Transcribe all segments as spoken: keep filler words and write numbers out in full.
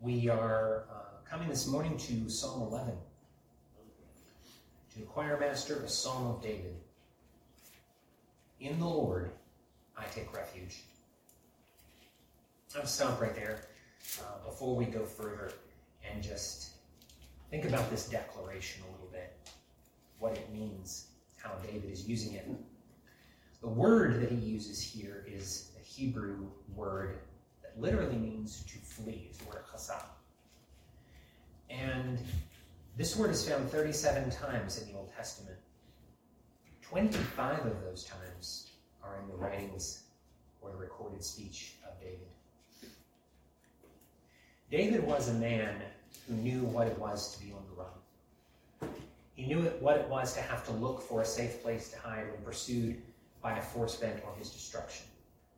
We are uh, coming this morning to Psalm eleven. To the choir master, a psalm of David. In the Lord I take refuge. I'll stop right there uh, before we go further and just think about this declaration a little bit, what it means, how David is using it. The word that he uses here is a Hebrew word that literally means to flee. It's the word chasab. And this word is found thirty-seven times in the Old Testament. twenty-five of those times are in the writings or the recorded speech of David. David was a man who knew what it was to be on the run. He knew what it was to have to look for a safe place to hide when pursued by a force bent on his destruction.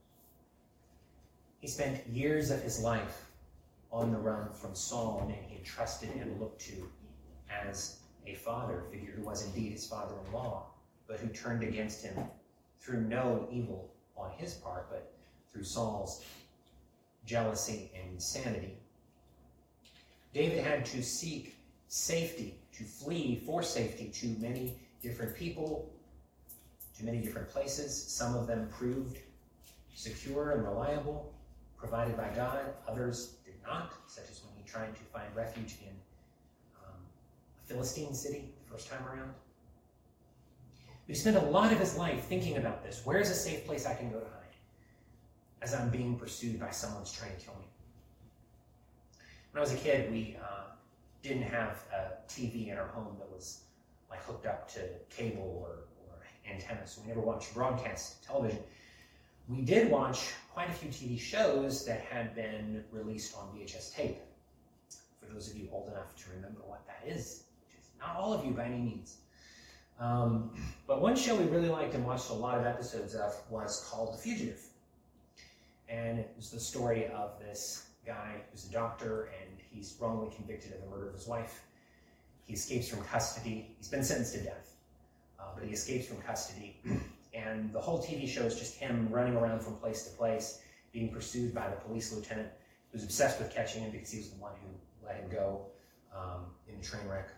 He spent years of his life on the run from Saul, a man he had trusted and looked to as a father figure who was indeed his father-in-law, but who turned against him through no evil on his part, but through Saul's jealousy and insanity. David had to seek safety, to flee for safety to many different people, to many different places. Some of them proved secure and reliable, provided by God. Others did not, such as when he tried to find refuge in um, a Philistine city the first time around. But he spent a lot of his life thinking about this. Where's a safe place I can go to hide as I'm being pursued by someone who's trying to kill me? When I was a kid, we uh, didn't have a T V in our home that was like hooked up to cable or, or antenna, so we never watched broadcast television. We did watch quite a few T V shows that had been released on V H S tape. For those of you old enough to remember what that is, which is not all of you by any means. Um, but one show we really liked and watched a lot of episodes of was called The Fugitive. And it was the story of this guy who's a doctor, and he's wrongly convicted of the murder of his wife. He escapes from custody. He's been sentenced to death, uh, but he escapes from custody. And the whole T V show is just him running around from place to place, being pursued by the police lieutenant who was obsessed with catching him because he was the one who let him go um, in the train wreck.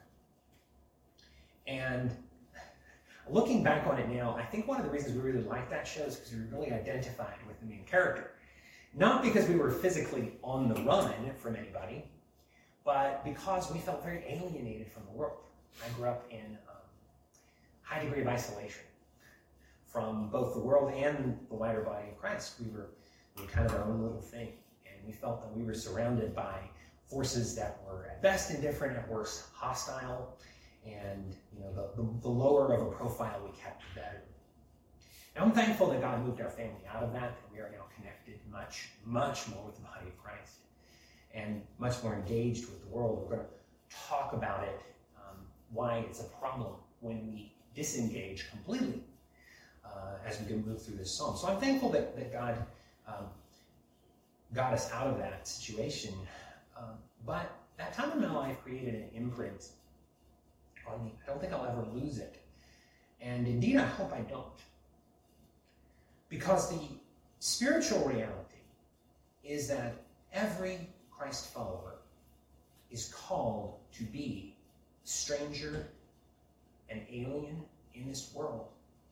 And looking back on it now, I think one of the reasons we really liked that show is because we really identified with the main character. Not because we were physically on the run from anybody, but because we felt very alienated from the world. I grew up in a um, high degree of isolation from both the world and the wider body of Christ. We were, we were kind of our own little thing, and we felt that we were surrounded by forces that were at best indifferent, at worst hostile, and you know the, the, the lower of a profile we kept, the better. Now, I'm thankful that God moved our family out of that, that we are now connected much, much more with the body of Christ and much more engaged with the world. We're going to talk about it, um, why it's a problem when we disengage completely uh, as we move through this psalm. So I'm thankful that, that God um, got us out of that situation. Um, but that time in my life created an imprint on me. I don't think I'll ever lose it. And indeed, I hope I don't. Because the spiritual reality is that every Christ follower is called to be stranger and alien in this world.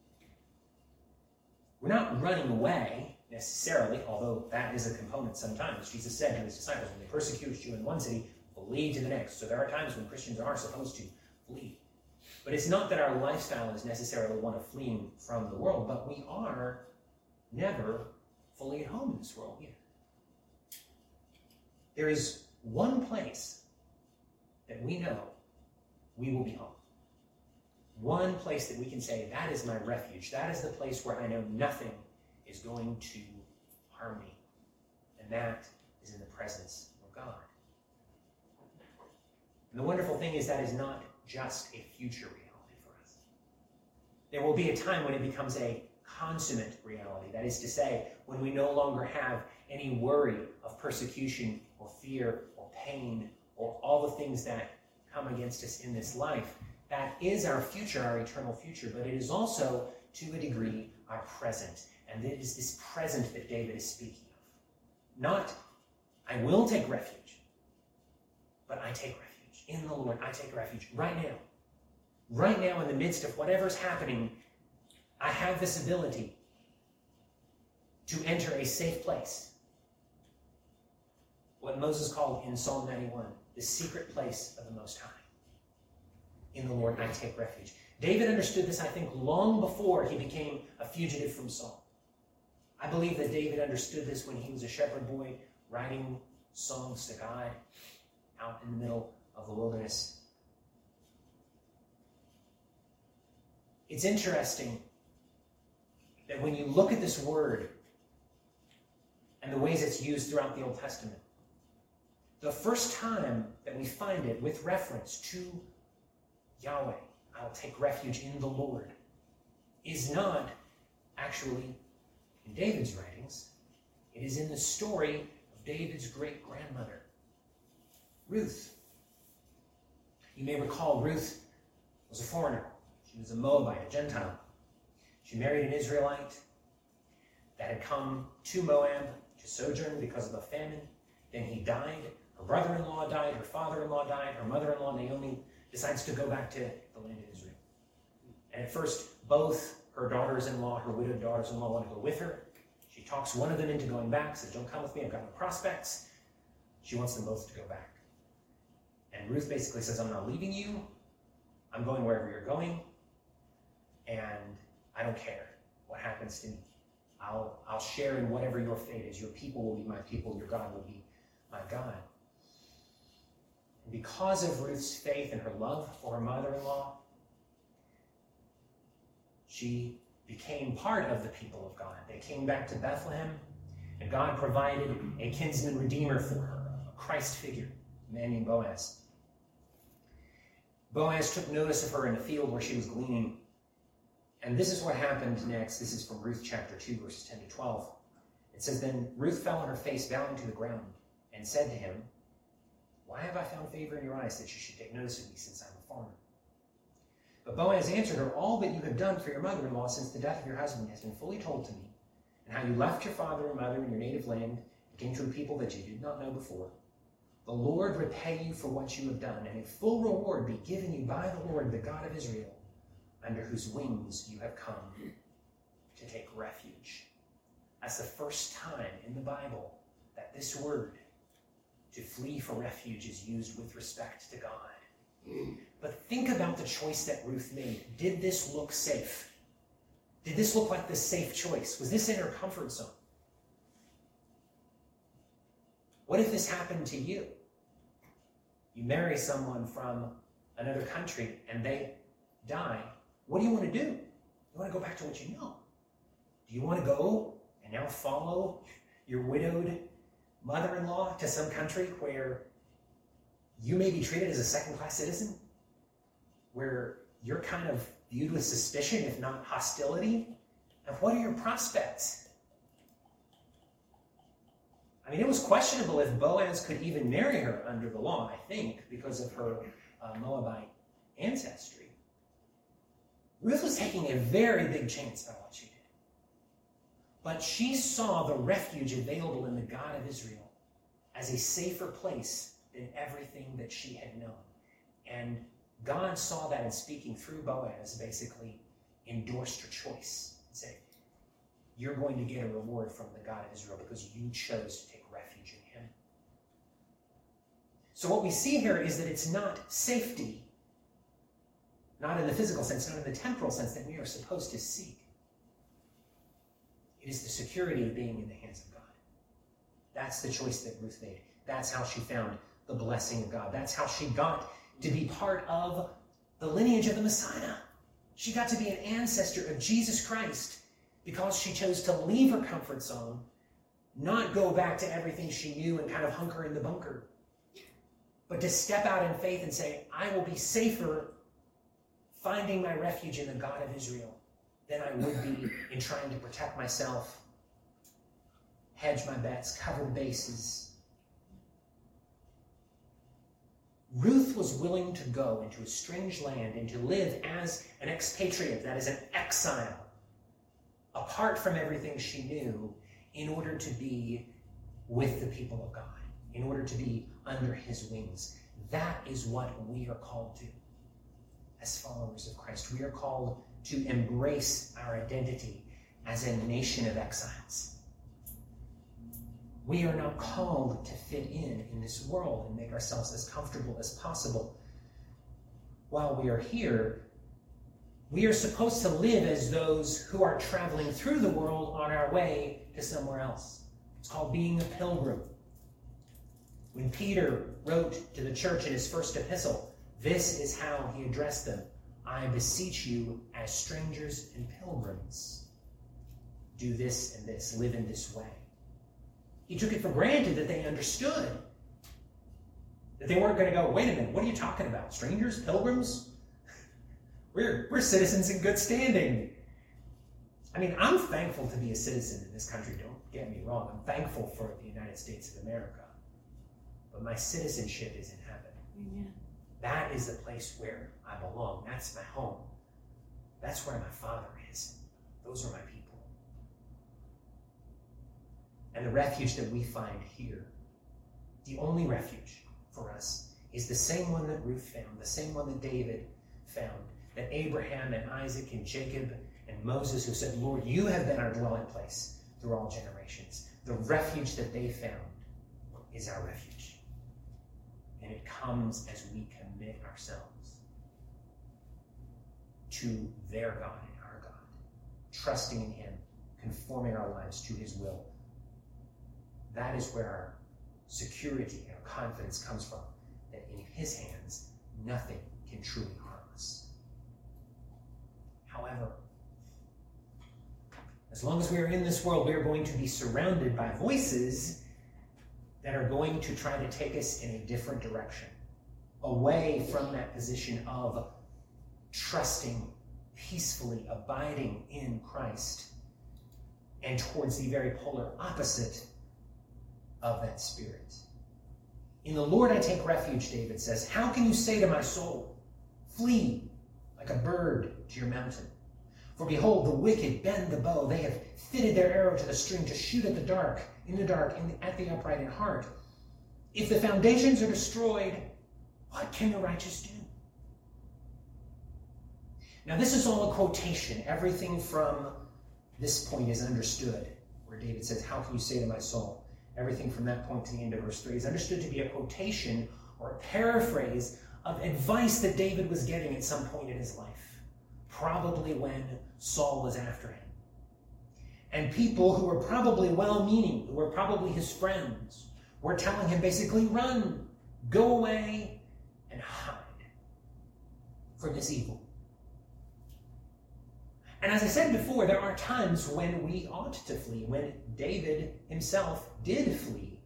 We're not running away necessarily, although that is a component sometimes. Jesus said to his disciples, when they persecute you in one city, flee to the next. So there are times when Christians are supposed to flee. But it's not that our lifestyle is necessarily one of fleeing from the world, but we are never fully at home in this world either. There is one place that we know we will be home. One place that we can say, that is my refuge. That is the place where I know nothing is going to harm me. And that is in the presence of God. And the wonderful thing is that is not just a future reality for us. There will be a time when it becomes a consummate reality. That is to say, when we no longer have any worry of persecution or fear or pain or all the things that come against us in this life. That is our future, our eternal future, but it is also, to a degree, our present. And it is this present that David is speaking of. Not, I will take refuge, But I take refuge. In the Lord, I take refuge right now. Right now, in the midst of whatever's happening, I have this ability to enter a safe place. What Moses called in Psalm ninety-one, the secret place of the Most High. In the Lord, I take refuge. David understood this, I think, long before he became a fugitive from Saul. I believe that David understood this when he was a shepherd boy writing songs to God out in the middle of the wilderness. It's interesting that when you look at this word and the ways it's used throughout the Old Testament, the first time that we find it with reference to Yahweh, I'll take refuge in the Lord, is not actually in David's writings. It is in the story of David's great-grandmother, Ruth. You may recall Ruth was a foreigner. She was a Moabite, a Gentile. She married an Israelite that had come to Moab to sojourn because of a famine. Then he died. Her brother-in-law died. Her father-in-law died. Her mother-in-law, Naomi, decides to go back to the land of Israel. And at first, both her daughters-in-law, her widowed daughters-in-law, want to go with her. She talks one of them into going back, says, don't come with me, I've got no prospects. She wants them both to go back. And Ruth basically says, I'm not leaving you. I'm going wherever you're going. And I don't care what happens to me. I'll, I'll share in whatever your fate is. Your people will be my people. Your God will be my God. And because of Ruth's faith and her love for her mother-in-law, she became part of the people of God. They came back to Bethlehem, and God provided a kinsman redeemer for her, a Christ figure, a man named Boaz. Boaz took notice of her in the field where she was gleaning. And this is what happened next. This is from Ruth chapter two, verses ten to twelve. It says, Then Ruth fell on her face, bowing to the ground, and said to him, Why have I found favor in your eyes that you should take notice of me, since I'm a foreigner? But Boaz answered her, All that you have done for your mother-in-law since the death of your husband has been fully told to me, and how you left your father and mother in your native land and came to a people that you did not know before. The Lord repay you for what you have done, and a full reward be given you by the Lord, the God of Israel, under whose wings you have come to take refuge. That's the first time in the Bible that this word, to flee for refuge, is used with respect to God. But think about the choice that Ruth made. Did this look safe? Did this look like the safe choice? Was this in her comfort zone? What if this happened to you? You marry someone from another country and they die. What do you want to do? You want to go back to what you know. Do you want to go and now follow your widowed mother-in-law to some country where you may be treated as a second-class citizen? Where you're kind of viewed with suspicion, if not hostility? And what are your prospects? I mean, it was questionable if Boaz could even marry her under the law, I think, because of her uh, Moabite ancestry. Ruth was taking a very big chance by what she did. But she saw the refuge available in the God of Israel as a safer place than everything that she had known. And God saw that, and speaking through Boaz, basically endorsed her choice and said, you're going to get a reward from the God of Israel because you chose to take refuge in him. So what we see here is that it's not safety, not in the physical sense, not in the temporal sense, that we are supposed to seek. It is the security of being in the hands of God. That's the choice that Ruth made. That's how she found the blessing of God. That's how she got to be part of the lineage of the Messiah. She got to be an ancestor of Jesus Christ because she chose to leave her comfort zone, not go back to everything she knew and kind of hunker in the bunker, but to step out in faith and say, I will be safer finding my refuge in the God of Israel than I would be in trying to protect myself, hedge my bets, cover the bases. Ruth was willing to go into a strange land and to live as an expatriate, that is an exile, apart from everything she knew, in order to be with the people of God, in order to be under his wings. That is what we are called to as followers of Christ. We are called to embrace our identity as a nation of exiles. We are not called to fit in in this world and make ourselves as comfortable as possible. While we are here, we are supposed to live as those who are traveling through the world on our way to somewhere else. It's called being a pilgrim. When Peter wrote to the church in his first epistle, this is how he addressed them. I beseech you as strangers and pilgrims. Do this and this, live in this way. He took it for granted that they understood. That they weren't going to go, wait a minute, what are you talking about? Strangers, pilgrims? We're, we're citizens in good standing. I mean, I'm thankful to be a citizen in this country, don't get me wrong. I'm thankful for the United States of America. But my citizenship is in heaven. Amen. That is the place where I belong. That's my home. That's where my Father is. Those are my people. And the refuge that we find here, the only refuge for us, is the same one that Ruth found, the same one that David found, that Abraham and Isaac and Jacob and Moses, who said, Lord, you have been our dwelling place through all generations. The refuge that they found is our refuge. And it comes as we commit ourselves to their God and our God, trusting in him, conforming our lives to his will. That is where our security and our confidence comes from, that in his hands, nothing can truly harm us. However, as long as we are in this world, we are going to be surrounded by voices that are going to try to take us in a different direction, away from that position of trusting, peacefully abiding in Christ, and towards the very polar opposite of that spirit. In the Lord I take refuge, David says. How can you say to my soul, flee like a bird to your mountain? For behold, the wicked bend the bow. They have fitted their arrow to the string to shoot at the dark, in the dark, in the, at the upright in heart. If the foundations are destroyed, what can the righteous do? Now this is all a quotation. Everything from this point is understood, where David says, how can you say to my soul? Everything from that point to the end of verse three is understood to be a quotation or a paraphrase of advice that David was getting at some point in his life, probably when Saul was after him. And people who were probably well-meaning, who were probably his friends, were telling him basically, run, go away, and hide from this evil. And as I said before, there are times when we ought to flee, when David himself did flee.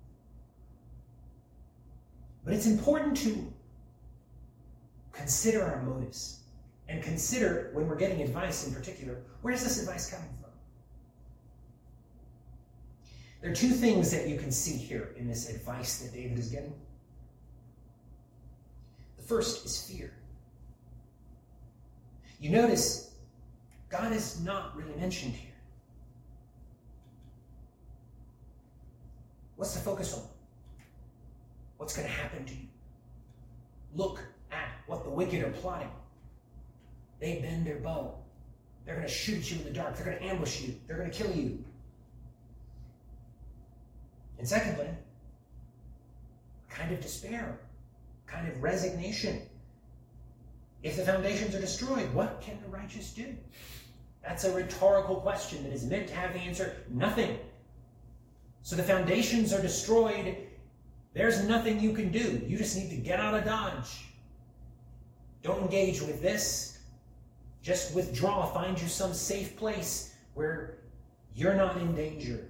But it's important to consider our motives and consider, when we're getting advice in particular, where is this advice coming from? There are two things that you can see here in this advice that David is getting. The first is fear. You notice God is not really mentioned here. What's the focus on? What's going to happen to you? Look at what the wicked are plotting. They bend their bow. They're going to shoot you in the dark. They're going to ambush you. They're going to kill you. And secondly, a kind of despair, a kind of resignation. If the foundations are destroyed, what can the righteous do? That's a rhetorical question that is meant to have the answer, nothing. So the foundations are destroyed. There's nothing you can do. You just need to get out of Dodge. Don't engage with this. Just withdraw. Find you some safe place where you're not in danger.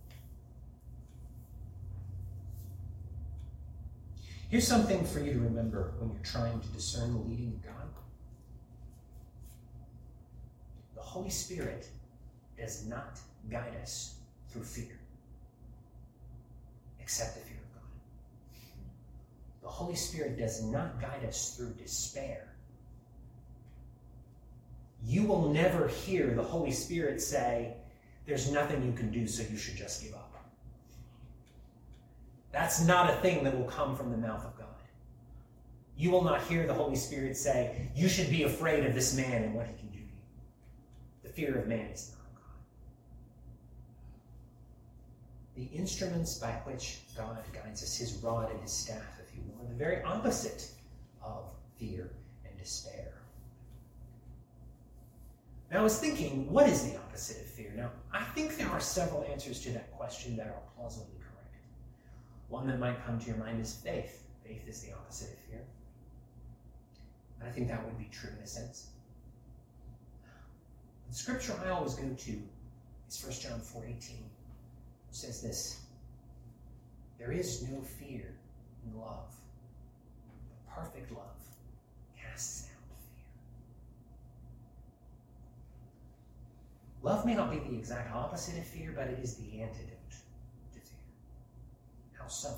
Here's something for you to remember when you're trying to discern the leading of God. The Holy Spirit does not guide us through fear, except the fear of God. The Holy Spirit does not guide us through despair. You will never hear the Holy Spirit say, there's nothing you can do, so you should just give up. That's not a thing that will come from the mouth of God. You will not hear the Holy Spirit say, you should be afraid of this man and what he can do to you. The fear of man is not God. The instruments by which God guides us, his rod and his staff, if you will, are the very opposite of fear and despair. Now, I was thinking, what is the opposite of fear? Now, I think there are several answers to that question that are plausibly correct. One that might come to your mind is faith. Faith is the opposite of fear. And I think that would be true in a sense. The scripture I always go to is First John four eighteen, which says this: there is no fear in love, but perfect love casts out fear. Love may not be the exact opposite of fear, but it is the antidote to fear. How so?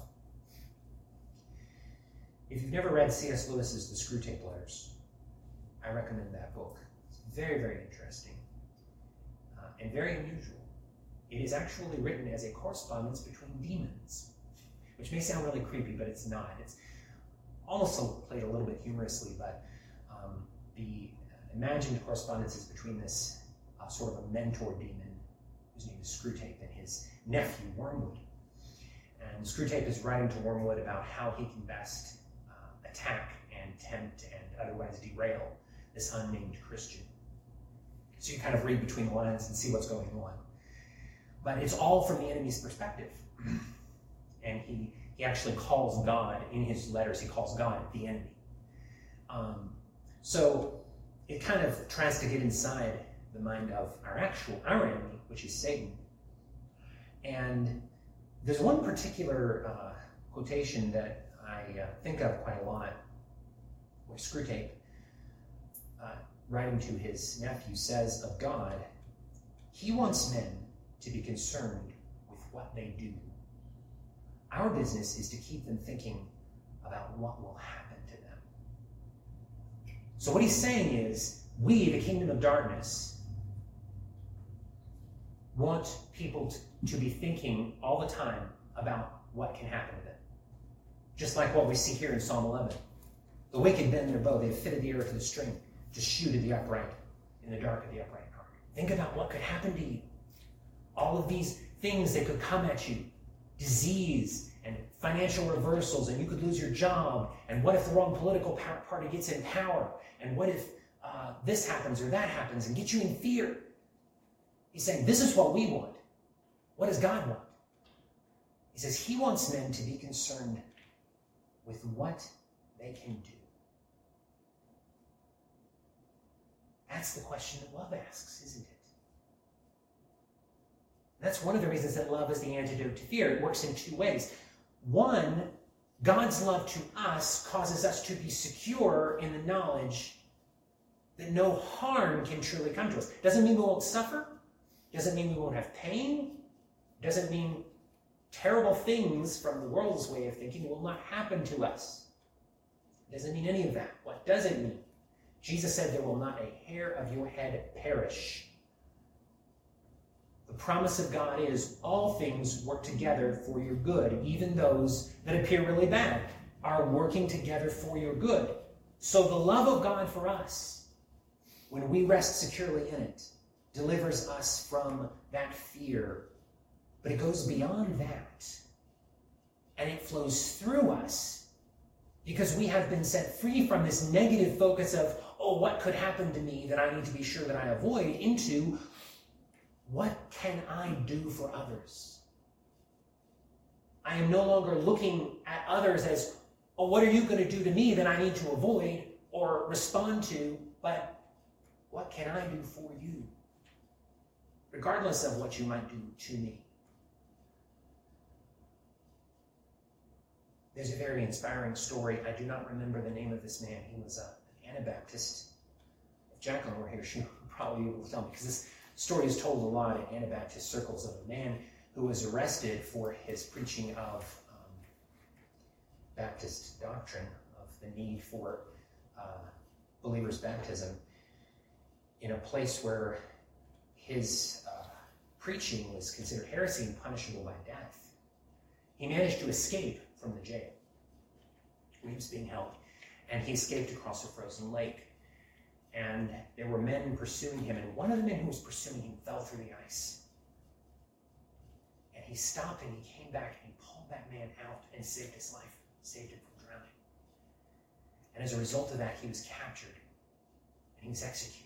If you've never read C S Lewis's The Screwtape Letters, I recommend that book. It's very, very interesting uh, and very unusual. It is actually written as a correspondence between demons, which may sound really creepy, but it's not. It's almost played a little bit humorously, but um, the imagined correspondence is between this uh, sort of a mentor demon, whose name is Screwtape, and his nephew, Wormwood. And Screwtape is writing to Wormwood about how he can best attack and tempt and otherwise derail this unnamed Christian. So you kind of read between the lines and see what's going on. But it's all from the enemy's perspective. And he, he actually calls God, in his letters, he calls God the enemy. Um, so it kind of tries to get inside the mind of our actual, our enemy, which is Satan. And there's one particular uh, quotation that I uh, think of quite a lot, where Screwtape, uh, writing to his nephew, says of God, he wants men to be concerned with what they do. Our business is to keep them thinking about what will happen to them. So what he's saying is, we, the kingdom of darkness, want people to, to be thinking all the time about what can happen to them. Just like what we see here in Psalm eleven. The wicked bend their bow. They have fitted the arrow to the string to shoot at the upright in the dark of the upright heart. Think about what could happen to you. All of these things that could come at you. Disease and financial reversals, and you could lose your job. And what if the wrong political party gets in power? And what if uh, this happens or that happens, and get you in fear? He's saying, this is what we want. What does God want? He says he wants men to be concerned with what they can do. That's the question that love asks, isn't it? That's one of the reasons that love is the antidote to fear. It works in two ways. One, God's love to us causes us to be secure in the knowledge that no harm can truly come to us. Doesn't mean we won't suffer. Doesn't mean we won't have pain. Doesn't mean terrible things from the world's way of thinking will not happen to us. It doesn't mean any of that. What does it mean? Jesus said there will not a hair of your head perish. The promise of God is all things work together for your good. Even those that appear really bad are working together for your good. So the love of God for us, when we rest securely in it, delivers us from that fear. But it goes beyond that. And it flows through us because we have been set free from this negative focus of, oh, what could happen to me that I need to be sure that I avoid, into what can I do for others? I am no longer looking at others as, oh, what are you going to do to me that I need to avoid or respond to, but what can I do for you? Regardless of what you might do to me. There's a very inspiring story. I do not remember the name of this man. He was a, an Anabaptist. If Jacqueline were here, she would probably be able to tell me, because this story is told a lot in Anabaptist circles of a man who was arrested for his preaching of um, Baptist doctrine, of the need for uh, believers' baptism, in a place where his uh, preaching was considered heresy and punishable by death. He managed to escape from the jail where he was being held. and he escaped across a frozen lake. And there were men pursuing him, and one of the men who was pursuing him fell through the ice. And he stopped and he came back and he pulled that man out and saved his life, saved him from drowning. And as a result of that, he was captured and he was executed.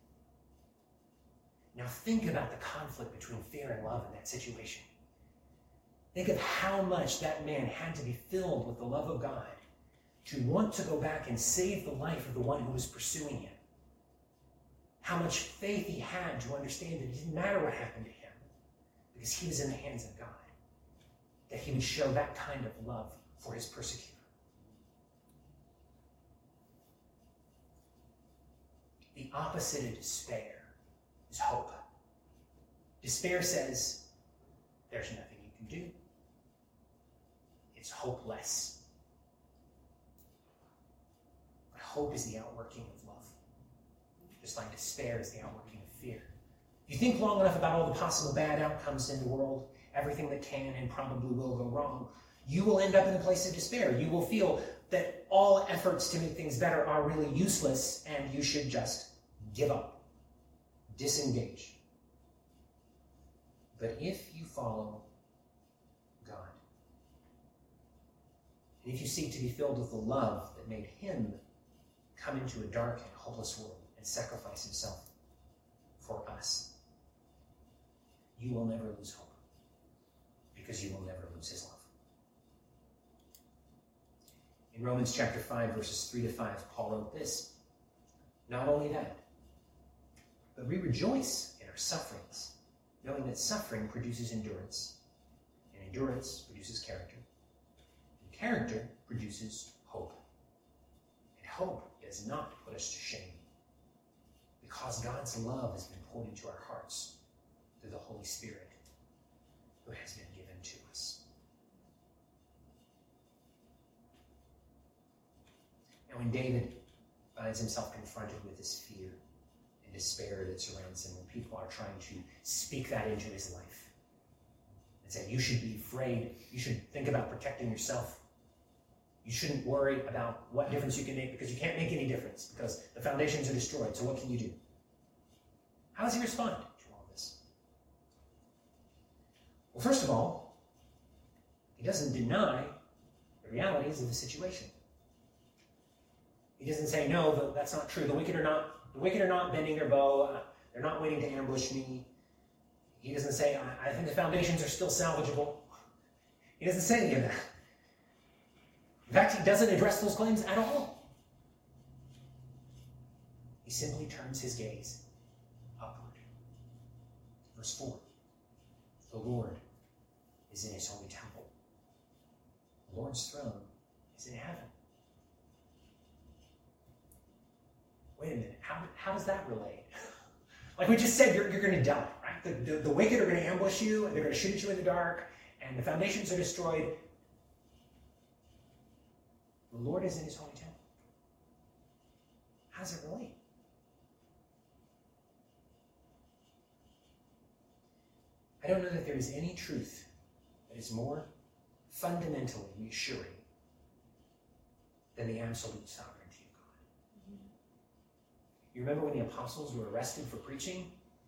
Now think about the conflict between fear and love in that situation. Think of how much that man had to be filled with the love of God to want to go back and save the life of the one who was pursuing him. How much faith he had to understand that it didn't matter what happened to him because he was in the hands of God. That he would show that kind of love for his persecutor. The opposite of despair is hope. Despair says, there's nothing you can do. It's hopeless. But hope is the outworking of love. Just like despair is the outworking of fear. If you think long enough about all the possible bad outcomes in the world, everything that can and probably will go wrong, you will end up in a place of despair. You will feel that all efforts to make things better are really useless and you should just give up, disengage. But if you follow God, and if you seek to be filled with the love that made him come into a dark and hopeless world and sacrifice himself for us, you will never lose hope, because you will never lose his love. In Romans chapter five, verses three to five, Paul wrote this: not only that, but we rejoice in our sufferings, knowing that suffering produces endurance, and endurance produces character, and character produces hope. And hope does not put us to shame, because God's love has been poured into our hearts through the Holy Spirit who has been given to us. Now, when David finds himself confronted with this fear and despair that surrounds him, when people are trying to speak that into his life and say, you should be afraid, you should think about protecting yourself, you shouldn't worry about what difference you can make because you can't make any difference because the foundations are destroyed, so what can you do? How does he respond to all this? Well, first of all, he doesn't deny the realities of the situation. He doesn't say, no, that's not true. The wicked are not, the wicked are not bending their bow. They're not waiting to ambush me. He doesn't say, I, I think the foundations are still salvageable. He doesn't say any of that. In fact, he doesn't address those claims at all. He simply turns his gaze upward. Verse four, the Lord is in his holy temple. The Lord's throne is in heaven. Wait a minute, how, how does that relate? Like we just said, you're, you're going to die, right? The, the, the wicked are going to ambush you, and they're going to shoot at you in the dark, and the foundations are destroyed. The Lord is in his holy temple. How does it relate? I don't know that there is any truth that is more fundamentally reassuring than the absolute sovereignty of God. Mm-hmm. You remember when the apostles were arrested for preaching?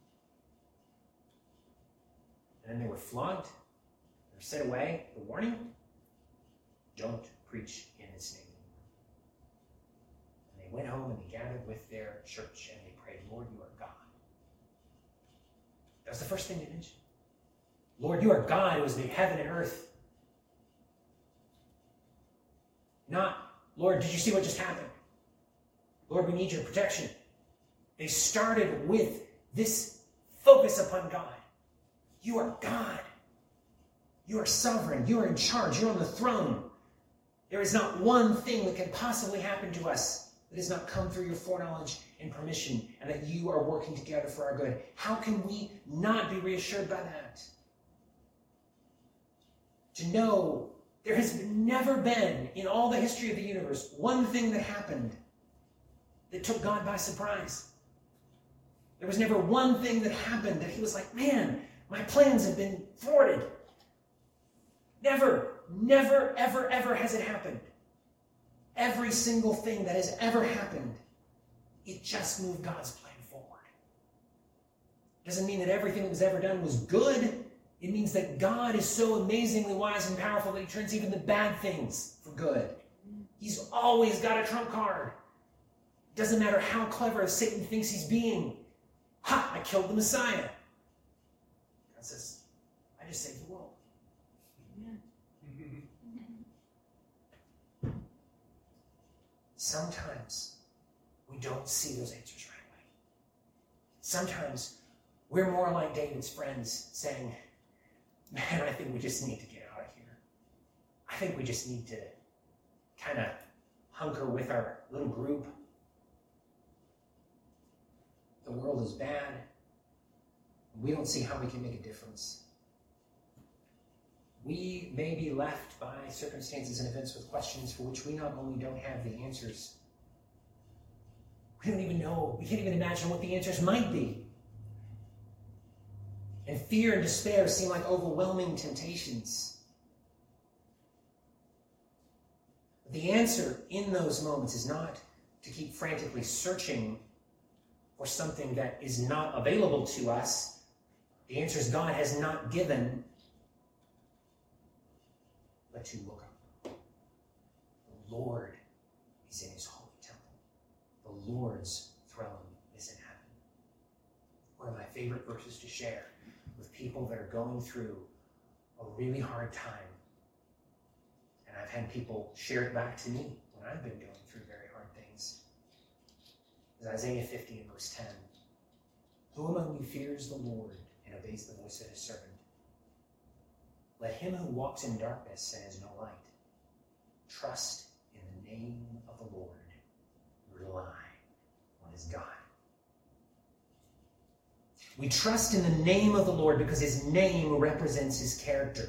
And then they were flogged? They were sent away. The warning? Don't preach in his name anymore. And they went home and they gathered with their church and they prayed, Lord, you are God. That was the first thing they mentioned. Lord, you are God who has made heaven and earth. Not, Lord, did you see what just happened? Lord, we need your protection. They started with this focus upon God. You are God. You are sovereign. You are in charge. You're on the throne. There is not one thing that can possibly happen to us that has not come through your foreknowledge and permission, and that you are working together for our good. How can we not be reassured by that? To know there has never been, in all the history of the universe, one thing that happened that took God by surprise. There was never one thing that happened that he was like, man, my plans have been thwarted. Never, never, ever, ever has it happened. Every single thing that has ever happened, it just moved God's plan forward. Doesn't mean that everything that was ever done was good. It means that God is so amazingly wise and powerful that he turns even the bad things for good. He's always got a trump card. Doesn't matter how clever Satan thinks he's being. Ha! I killed the Messiah. God says, I just saved the world. Sometimes we don't see those answers right away. Sometimes we're more like David's friends saying, man, I think we just need to get out of here. I think we just need to kind of hunker with our little group. The world is bad. We don't see how we can make a difference. We may be left by circumstances and events with questions for which we not only don't have the answers, we don't even know, we can't even imagine what the answers might be. And fear and despair seem like overwhelming temptations. But the answer in those moments is not to keep frantically searching for something that is not available to us. The answer is God has not given, but to look up. The Lord is in his holy temple. The Lord's throne is in heaven. One of my favorite verses to share with people that are going through a really hard time. And I've had people share it back to me when I've been going through very hard things. It's Isaiah fifty and verse ten. Who among you fears the Lord and obeys the voice of his servant? Let him who walks in darkness and has no light trust in the name of the Lord. Rely on his God. We trust in the name of the Lord because his name represents his character.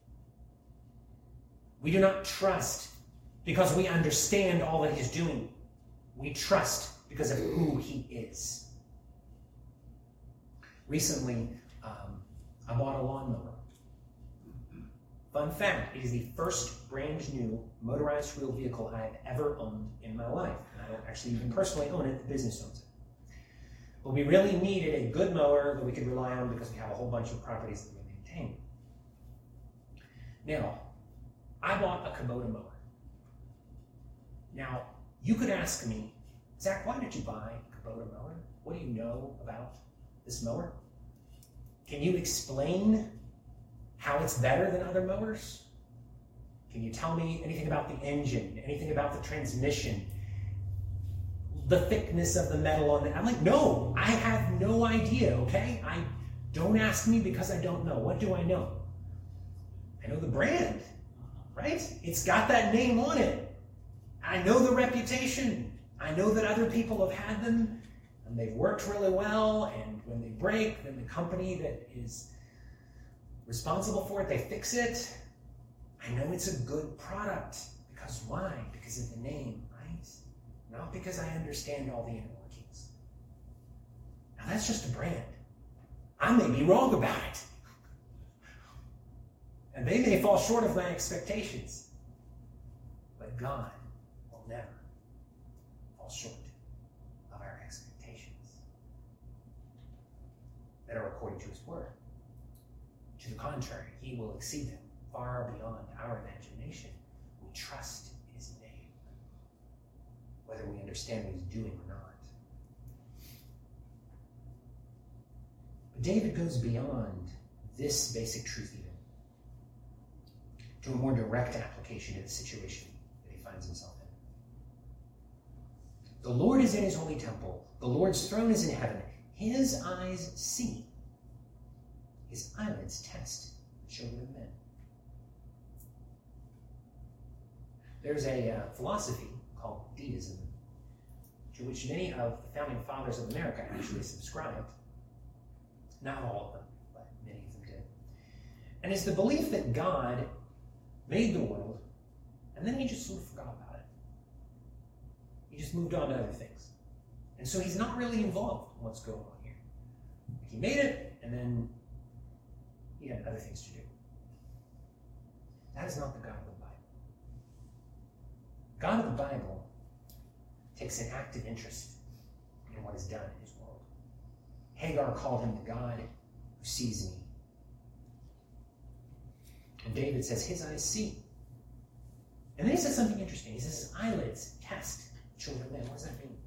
We do not trust because we understand all that he's doing. We trust because of who he is. Recently, um, I bought a lawnmower. Fun fact, it is the first brand new motorized wheel vehicle I have ever owned in my life. And I don't actually even personally own it, the business owns it. But we really needed a good mower that we could rely on because we have a whole bunch of properties that we maintain. Now, I bought a Kubota mower. Now, you could ask me, Zach, why did you buy a Kubota mower? What do you know about this mower? Can you explain how it's better than other mowers? Can you tell me anything about the engine, anything about the transmission, the thickness of the metal on it? I'm like, no, I have no idea, okay? I don't ask me because I don't know. What do I know? I know the brand, right? It's got that name on it. I know the reputation. I know that other people have had them and they've worked really well, and when they break, then the company that is responsible for it, they fix it. I know it's a good product. Because why? Because of the name, right? Not because I understand all the inner workings. Now that's just a brand. I may be wrong about it. And they may fall short of my expectations. But God will never fall short of our expectations that are according to his word. To the contrary, he will exceed them far beyond our imagination. We trust in his name, whether we understand what he's doing or not. But David goes beyond this basic truth even to a more direct application of the situation that he finds himself in. The Lord is in his holy temple. The Lord's throne is in heaven. His eyes see. His eyelids test the children of men. There's a uh, philosophy called deism, to which many of the founding fathers of America actually subscribed. Not all of them, but many of them did. And it's the belief that God made the world, and then he just sort of forgot about it. He just moved on to other things. And so he's not really involved in what's going on here. He made it, and then he had other things to do. That is not the God of the Bible. God of the Bible takes an active interest in what is done in his world. Hagar called him the God who sees me. And David says his eyes see. And then he says something interesting. He says his eyelids test children of men. What does that mean?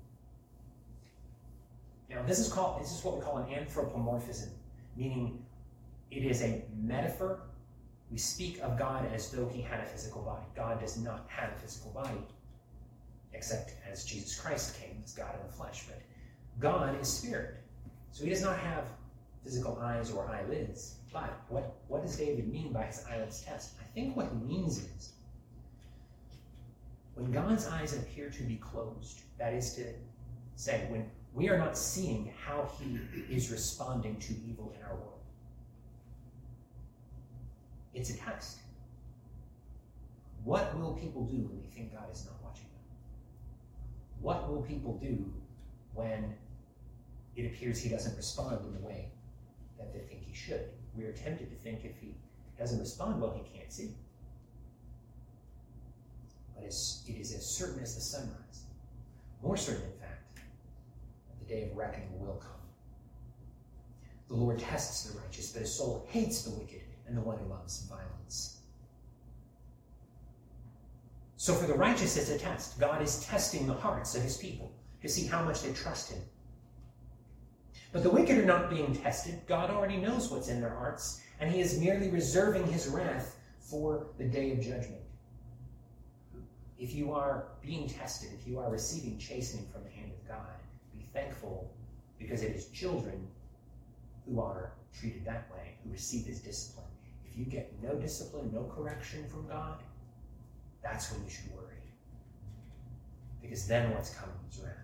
Now, this is called this is what we call an anthropomorphism, meaning it is a metaphor. We speak of God as though he had a physical body. God does not have a physical body, except as Jesus Christ came as God in the flesh. But God is spirit. So he does not have physical eyes or eyelids. But what, what does David mean by his eyelids test? I think what he means is when God's eyes appear to be closed, that is to say, when we are not seeing how he is responding to evil in our world, it's a test. What will people do when they think God is not watching them? What will people do when it appears he doesn't respond in the way that they think he should? We are tempted to think if he doesn't respond well, he can't see. But it's, it is as certain as the sunrise. More certain, in fact, that the day of reckoning will come. The Lord tests the righteous, but his soul hates the wicked and the one who loves violence. So for the righteous, it's a test. God is testing the hearts of his people to see how much they trust him. But the wicked are not being tested. God already knows what's in their hearts, and he is merely reserving his wrath for the day of judgment. If you are being tested, if you are receiving chastening from the hand of God, be thankful, because it is children who are treated that way, who receive his discipline. If you get no discipline, no correction from God, that's when you should worry. Because then what's coming is wrath.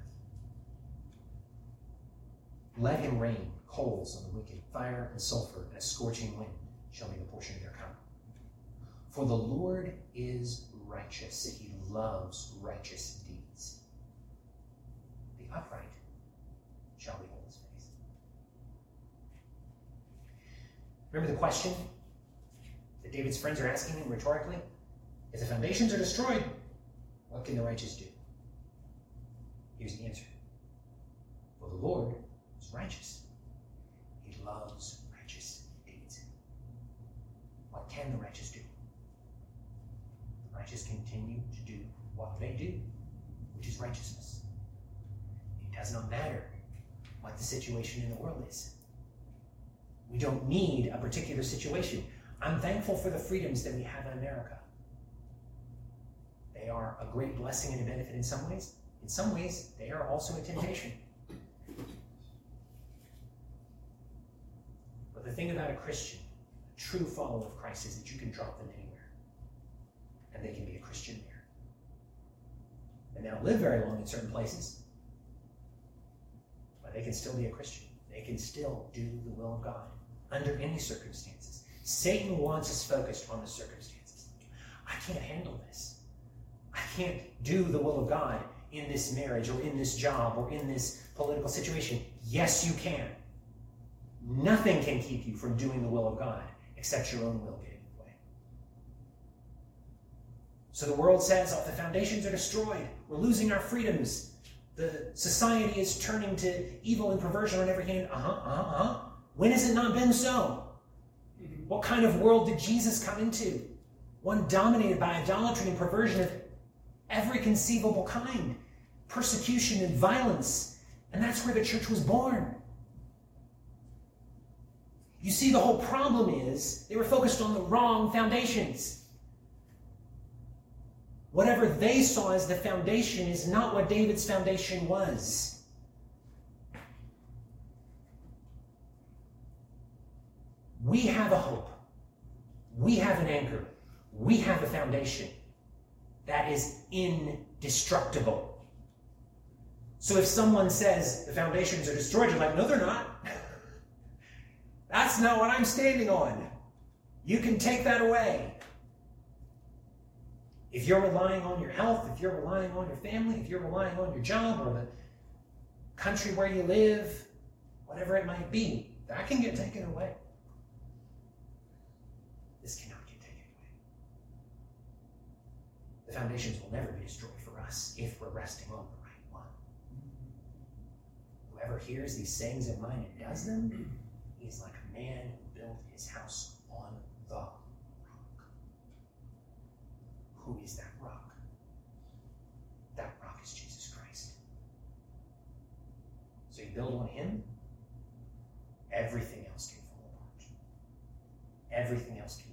Let him rain coals on the wicked, fire and sulfur, and a scorching wind shall be the portion of their cup. For the Lord is righteous. He loves righteous deeds. The upright shall behold his face. Remember the question that David's friends are asking him rhetorically? If the foundations are destroyed, what can the righteous do? Here's the answer. For the Lord is righteous. He loves righteous deeds. What can the righteous do? The righteous continue to do what they do, which is righteousness. It does not matter what the situation in the world is. We don't need a particular situation. I'm thankful for the freedoms that we have in America. They are a great blessing and a benefit in some ways. In some ways, they are also a temptation. But the thing about a Christian, a true follower of Christ, is that you can drop them anywhere. And they can be a Christian there. They may not live very long in certain places, but they can still be a Christian. They can still do the will of God under any circumstances. Satan wants us focused on the circumstances. I can't handle this. I can't do the will of God in this marriage or in this job or in this political situation. Yes, you can. Nothing can keep you from doing the will of God except your own will getting in the way. So the world says, oh, the foundations are destroyed. We're losing our freedoms. The society is turning to evil and perversion on every hand. Uh-huh, uh-huh, uh-huh. When has it not been so? What kind of world did Jesus come into? One dominated by idolatry and perversion of every conceivable kind. Persecution and violence. And that's where the church was born. You see, the whole problem is they were focused on the wrong foundations. Whatever they saw as the foundation is not what David's foundation was. We have a hope. We have an anchor. We have a foundation that is indestructible. So if someone says the foundations are destroyed, you're like, no, they're not. That's not what I'm standing on. You can take that away. If you're relying on your health, if you're relying on your family, if you're relying on your job or the country where you live, whatever it might be, that can get taken away. This cannot get taken away. The foundations will never be destroyed for us if we're resting on the right one. Whoever hears these sayings of mine and does them, he is like a man who built his house on the rock. Who is that rock? That rock is Jesus Christ. So you build on him, everything else can fall apart. Everything else can